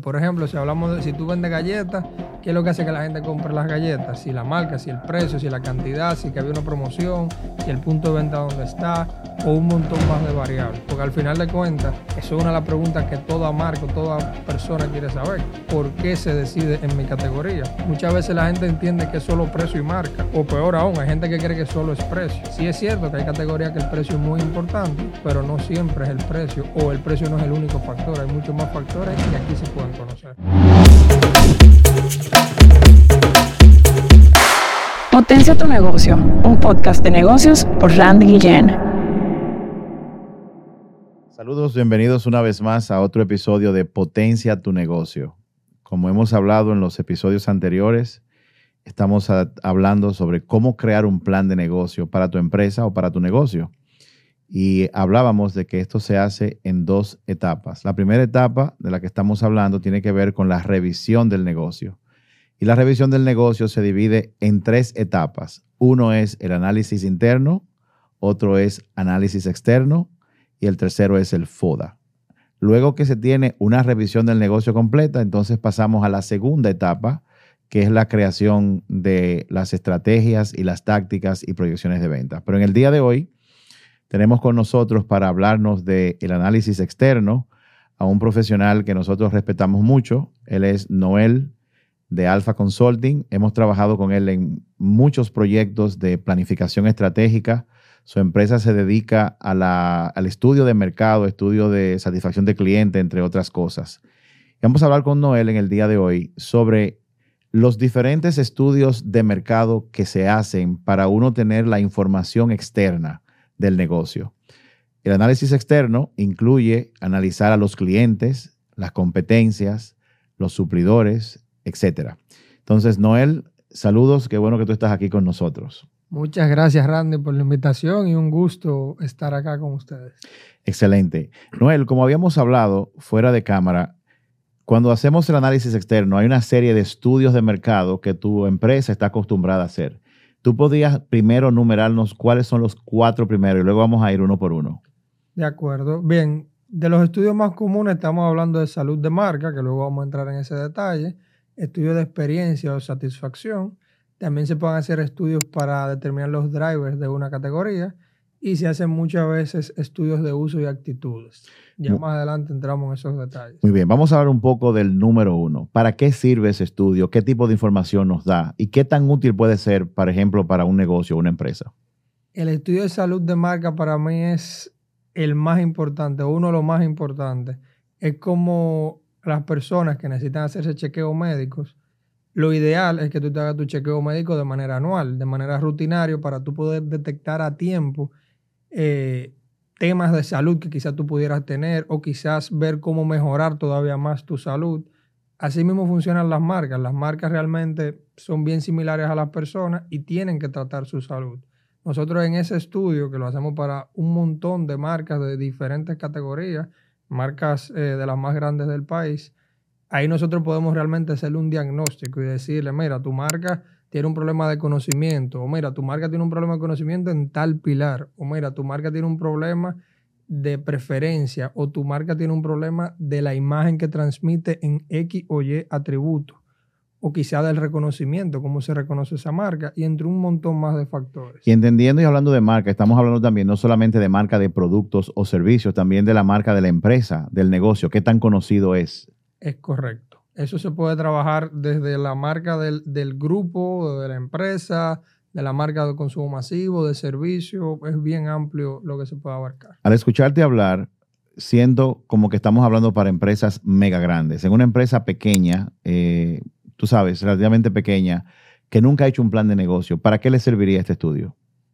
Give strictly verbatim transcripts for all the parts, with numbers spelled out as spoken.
Por ejemplo, si hablamos de si tú vendes galletas, ¿qué es lo que hace que la gente compre las galletas? Si la marca, si el precio, si la cantidad, si que había una promoción, si el punto de venta donde está, o un montón más de variables. Porque al final de cuentas, eso es una de las preguntas que toda marca, toda persona quiere saber. ¿Por qué se decide en mi categoría? Muchas veces la gente entiende que es solo precio y marca. O peor aún, hay gente que cree que solo es precio. Sí es cierto que hay categorías que el precio es muy importante, pero no siempre es el precio, o el precio no es el único factor. Hay muchos más factores que aquí se pueden conocer. Potencia tu negocio, un podcast de negocios por Randy Guillén. Saludos, bienvenidos una vez más a otro episodio de Potencia tu negocio. Como hemos hablado en los episodios anteriores, estamos a, hablando sobre cómo crear un plan de negocio para tu empresa o para tu negocio. Y hablábamos de que esto se hace en dos etapas. La primera etapa de la que estamos hablando tiene que ver con la revisión del negocio. Y la revisión del negocio se divide en tres etapas. Uno es el análisis interno, otro es análisis externo y el tercero es el FODA. Luego que se tiene una revisión del negocio completa, entonces pasamos a la segunda etapa, que es la creación de las estrategias y las tácticas y proyecciones de venta. Pero en el día de hoy tenemos con nosotros para hablarnos del análisis externo a un profesional que nosotros respetamos mucho. Él es Noel de Alpha Consulting. Hemos trabajado con él en muchos proyectos de planificación estratégica. Su empresa se dedica a la, al estudio de mercado, estudio de satisfacción de cliente, entre otras cosas. Y vamos a hablar con Noel en el día de hoy sobre los diferentes estudios de mercado que se hacen para uno tener la información externa del negocio. El análisis externo incluye analizar a los clientes, las competencias, los suplidores, etcétera. Entonces, Noel, saludos, qué bueno que tú estás aquí con nosotros. Muchas gracias, Randy, por la invitación y un gusto estar acá con ustedes. Excelente. Noel, como habíamos hablado fuera de cámara, cuando hacemos el análisis externo hay una serie de estudios de mercado que tu empresa está acostumbrada a hacer. ¿Tú podrías primero numerarnos cuáles son los cuatro primeros y luego vamos a ir uno por uno? De acuerdo. Bien, de los estudios más comunes estamos hablando de salud de marca, que luego vamos a entrar en ese detalle, estudios de experiencia o satisfacción. También se pueden hacer estudios para determinar los drivers de una categoría y se hacen muchas veces estudios de uso y actitudes. Ya Muy, más adelante entramos en esos detalles. Muy bien, vamos a hablar un poco del número uno. ¿Para qué sirve ese estudio? ¿Qué tipo de información nos da? ¿Y qué tan útil puede ser, por ejemplo, para un negocio o una empresa? El estudio de salud de marca para mí es el más importante, o uno de los más importantes. Es como las personas que necesitan hacerse chequeos médicos. Lo ideal es que tú te hagas tu chequeo médico de manera anual, de manera rutinaria, para tú poder detectar a tiempo eh, temas de salud que quizás tú pudieras tener o quizás ver cómo mejorar todavía más tu salud. Así mismo funcionan las marcas. Las marcas realmente son bien similares a las personas y tienen que tratar su salud. Nosotros en ese estudio, que lo hacemos para un montón de marcas de diferentes categorías, marcas eh, de las más grandes del país, ahí nosotros podemos realmente hacerle un diagnóstico y decirle, mira, tu marca tiene un problema de conocimiento, o mira, tu marca tiene un problema de conocimiento en tal pilar, o mira, tu marca tiene un problema de preferencia, o tu marca tiene un problema de la imagen que transmite en X o Y atributo, o quizá del reconocimiento, cómo se reconoce esa marca, y entre un montón más de factores. Y entendiendo y hablando de marca, estamos hablando también no solamente de marca de productos o servicios, también de la marca de la empresa, del negocio, qué tan conocido es. Es correcto. Eso se puede trabajar desde la marca del, del grupo, de la empresa, de la marca de consumo masivo, de servicio. Es bien amplio lo que se puede abarcar. Al escucharte hablar, siento como que estamos hablando para empresas mega grandes. En una empresa pequeña, eh, tú sabes, relativamente pequeña, que nunca ha hecho un plan de negocio, ¿para qué le serviría este estudio?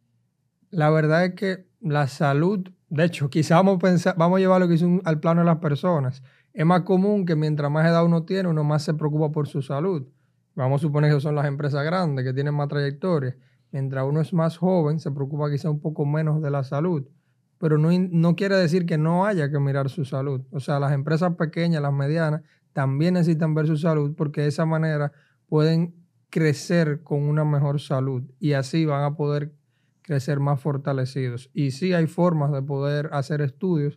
La verdad es que la salud, de hecho, quizás vamos a, pensar, vamos a llevarlo quizás al plano de las personas. Es más común que mientras más edad uno tiene, uno más se preocupa por su salud. Vamos a suponer que son las empresas grandes que tienen más trayectoria. Mientras uno es más joven, se preocupa quizá un poco menos de la salud. Pero no, no quiere decir que no haya que mirar su salud. O sea, las empresas pequeñas, las medianas, también necesitan ver su salud porque de esa manera pueden crecer con una mejor salud y así van a poder crecer más fortalecidos. Y sí hay formas de poder hacer estudios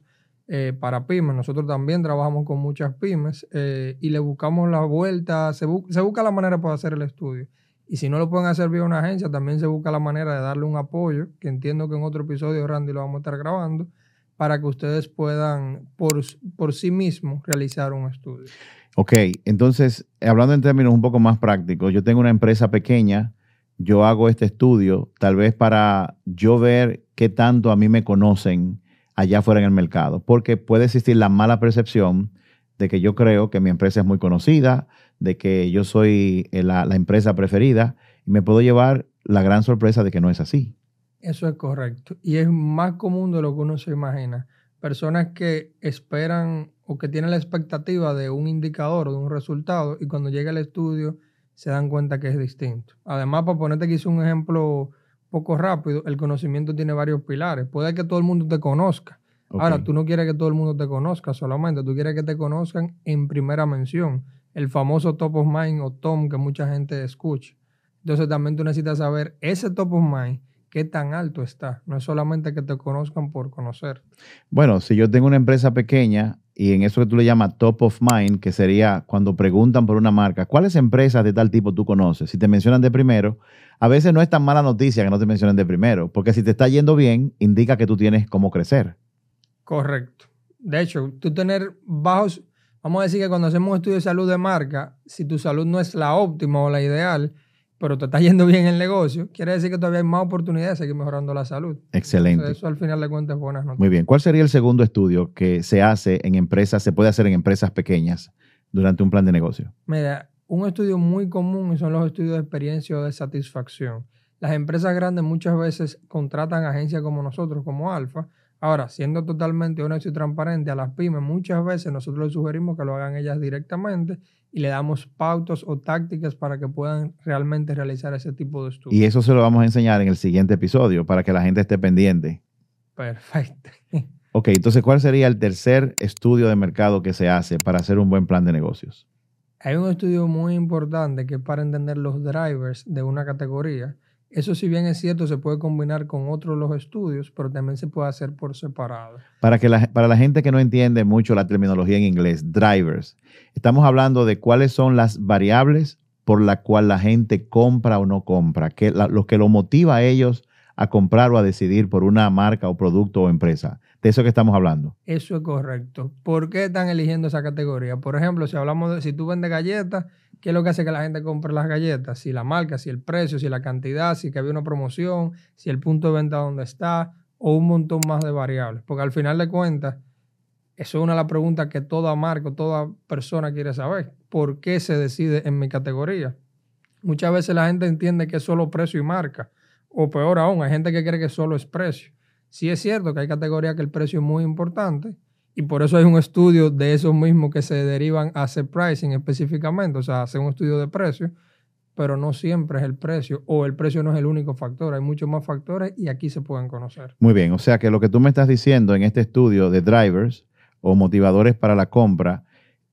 eh, para pymes. Nosotros también trabajamos con muchas pymes eh, y le buscamos la vuelta, se, bu se busca la manera para hacer el estudio. Y si no lo pueden hacer vía una agencia, también se busca la manera de darle un apoyo, que entiendo que en otro episodio, Randy, lo vamos a estar grabando, para que ustedes puedan por, por sí mismos realizar un estudio. Ok, entonces, hablando en términos un poco más prácticos, yo tengo una empresa pequeña, yo hago este estudio, tal vez para yo ver qué tanto a mí me conocen allá afuera en el mercado, porque puede existir la mala percepción de que yo creo que mi empresa es muy conocida, de que yo soy la, la empresa preferida, y me puedo llevar la gran sorpresa de que no es así. Eso es correcto. Y es más común de lo que uno se imagina. Personas que esperan o que tienen la expectativa de un indicador o de un resultado y cuando llega el estudio se dan cuenta que es distinto. Además, para ponerte aquí un ejemplo poco rápido, el conocimiento tiene varios pilares. Puede que todo el mundo te conozca. Okay. Ahora, tú no quieres que todo el mundo te conozca solamente, tú quieres que te conozcan en primera mención. El famoso top of mind o T O M que mucha gente escucha. Entonces también tú necesitas saber ese top of mind, qué tan alto está. No es solamente que te conozcan por conocer. Bueno, si yo tengo una empresa pequeña y en eso que tú le llamas top of mind, que sería cuando preguntan por una marca, ¿cuáles empresas de tal tipo tú conoces? Si te mencionan de primero, a veces no es tan mala noticia que no te mencionen de primero, porque si te está yendo bien, indica que tú tienes cómo crecer. Correcto. De hecho, tú tener bajos, vamos a decir que cuando hacemos un estudio de salud de marca, si tu salud no es la óptima o la ideal, pero te está yendo bien el negocio, quiere decir que todavía hay más oportunidades de seguir mejorando la salud. Excelente. Entonces, eso al final de cuentas es buenas noticias. Muy bien. ¿Cuál sería el segundo estudio que se hace en empresas, se puede hacer en empresas pequeñas durante un plan de negocio? Mira, un estudio muy común son los estudios de experiencia o de satisfacción. Las empresas grandes muchas veces contratan agencias como nosotros, como Alfa. Ahora, siendo totalmente honesto y transparente, a las pymes muchas veces nosotros les sugerimos que lo hagan ellas directamente y le damos pautas o tácticas para que puedan realmente realizar ese tipo de estudios. Y eso se lo vamos a enseñar en el siguiente episodio para que la gente esté pendiente. Perfecto. Ok, entonces, ¿cuál sería el tercer estudio de mercado que se hace para hacer un buen plan de negocios? Hay un estudio muy importante que es para entender los drivers de una categoría. Eso, si bien es cierto, se puede combinar con otros los estudios, pero también se puede hacer por separado. Para, que la, para la gente que no entiende mucho la terminología en inglés, drivers, estamos hablando de cuáles son las variables por las cuales la gente compra o no compra, que la, lo que lo motiva a ellos a comprar o a decidir por una marca o producto o empresa. De eso que estamos hablando. Eso es correcto. ¿Por qué están eligiendo esa categoría? Por ejemplo, si hablamos de si tú vendes galletas, ¿qué es lo que hace que la gente compre las galletas? Si la marca, si el precio, si la cantidad, si que había una promoción, si el punto de venta donde está, o un montón más de variables. Porque al final de cuentas, eso es una de las preguntas que toda marca, toda persona quiere saber. ¿Por qué se decide en mi categoría? Muchas veces la gente entiende que es solo precio y marca. O peor aún, hay gente que cree que solo es precio. Sí es cierto que hay categorías que el precio es muy importante y por eso hay un estudio de esos mismos que se derivan a hacer pricing específicamente, o sea, hacer un estudio de precio, pero no siempre es el precio o el precio no es el único factor, hay muchos más factores y aquí se pueden conocer. Muy bien, o sea que lo que tú me estás diciendo en este estudio de drivers o motivadores para la compra,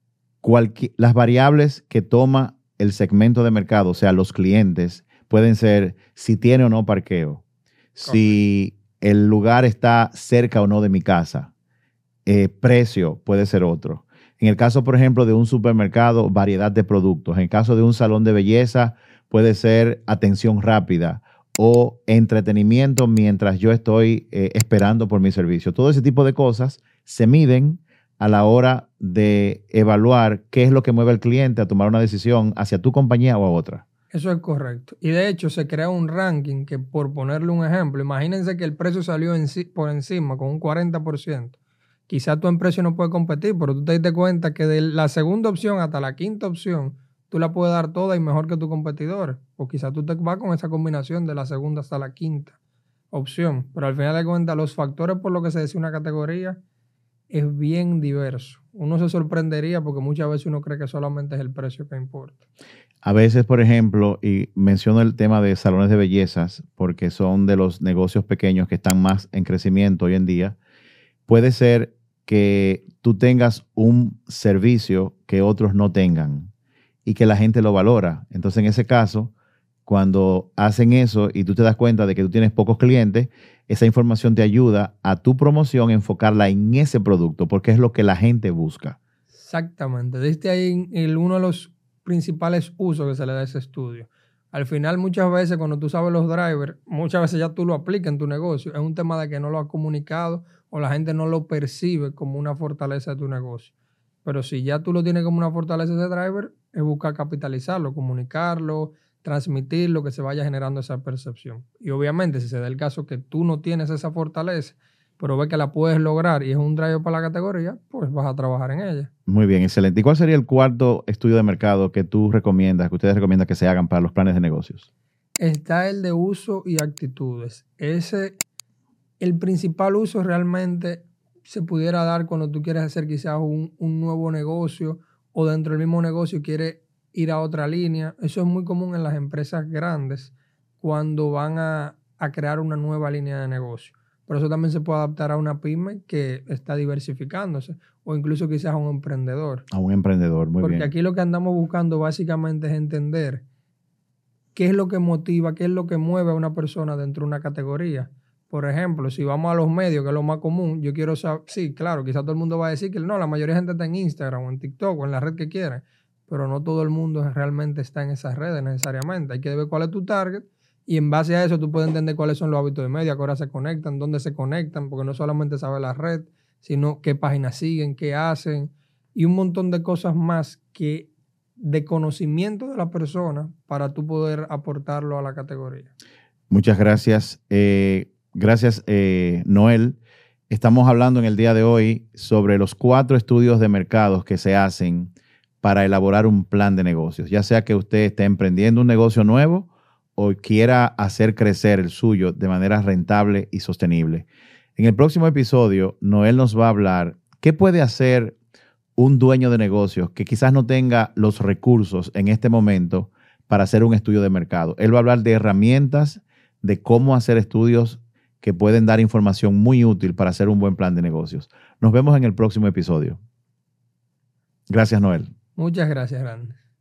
las variables que toma el segmento de mercado, o sea, los clientes, pueden ser si tiene o no parqueo, si el lugar está cerca o no de mi casa, eh, precio puede ser otro. En el caso, por ejemplo, de un supermercado, variedad de productos. En el caso de un salón de belleza, puede ser atención rápida o entretenimiento mientras yo estoy eh, esperando por mi servicio. Todo ese tipo de cosas se miden a la hora de evaluar qué es lo que mueve al cliente a tomar una decisión hacia tu compañía o a otra. Eso es correcto. Y de hecho se crea un ranking que, por ponerle un ejemplo, imagínense que el precio salió en, por encima con un cuarenta por ciento. Quizás tu precio no puede competir, pero tú te das cuenta que de la segunda opción hasta la quinta opción, tú la puedes dar toda y mejor que tus competidores. O quizás tú te vas con esa combinación de la segunda hasta la quinta opción. Pero al final de cuentas, los factores por los que se decide una categoría es bien diverso. Uno se sorprendería porque muchas veces uno cree que solamente es el precio que importa. A veces, por ejemplo, y menciono el tema de salones de bellezas porque son de los negocios pequeños que están más en crecimiento hoy en día, puede ser que tú tengas un servicio que otros no tengan y que la gente lo valora. Entonces, en ese caso, cuando hacen eso y tú te das cuenta de que tú tienes pocos clientes, esa información te ayuda a tu promoción enfocarla en ese producto, porque es lo que la gente busca. Exactamente. Diste ahí el, uno de los principales usos que se le da a ese estudio. Al final, muchas veces, cuando tú sabes los drivers, muchas veces ya tú lo aplicas en tu negocio. Es un tema de que no lo has comunicado o la gente no lo percibe como una fortaleza de tu negocio. Pero si ya tú lo tienes como una fortaleza de driver, es buscar capitalizarlo, comunicarlo, transmitirlo, que se vaya generando esa percepción. Y obviamente, si se da el caso que tú no tienes esa fortaleza, pero ves que la puedes lograr y es un driver para la categoría, pues vas a trabajar en ella. Muy bien, excelente. ¿Y cuál sería el cuarto estudio de mercado que tú recomiendas, que ustedes recomiendan que se hagan para los planes de negocios? Está el de uso y actitudes. Ese, el principal uso realmente se pudiera dar cuando tú quieres hacer quizás un, un nuevo negocio o dentro del mismo negocio quieres ir a otra línea. Eso es muy común en las empresas grandes cuando van a, a crear una nueva línea de negocio. Pero eso también se puede adaptar a una pyme que está diversificándose o incluso quizás a un emprendedor. A un emprendedor, muy Porque bien. Porque aquí lo que andamos buscando básicamente es entender qué es lo que motiva, qué es lo que mueve a una persona dentro de una categoría. Por ejemplo, si vamos a los medios, que es lo más común, yo quiero saber, sí, claro, quizás todo el mundo va a decir que no, la mayoría de gente está en Instagram o en TikTok o en la red que quiera, pero no todo el mundo realmente está en esas redes necesariamente. Hay que ver cuál es tu target y en base a eso tú puedes entender cuáles son los hábitos de media, a qué hora se conectan, dónde se conectan, porque no solamente sabe la red, sino qué páginas siguen, qué hacen y un montón de cosas más que de conocimiento de la persona para tú poder aportarlo a la categoría. Muchas gracias. Eh, gracias, eh, Noel. Estamos hablando en el día de hoy sobre los cuatro estudios de mercados que se hacen para elaborar un plan de negocios, ya sea que usted esté emprendiendo un negocio nuevo o quiera hacer crecer el suyo de manera rentable y sostenible. En el próximo episodio, Noel nos va a hablar qué puede hacer un dueño de negocios que quizás no tenga los recursos en este momento para hacer un estudio de mercado. Él va a hablar de herramientas, de cómo hacer estudios que pueden dar información muy útil para hacer un buen plan de negocios. Nos vemos en el próximo episodio. Gracias, Noel. Muchas gracias, Randy.